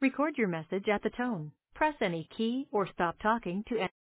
Record your message at the tone. Press any key or stop talking to end.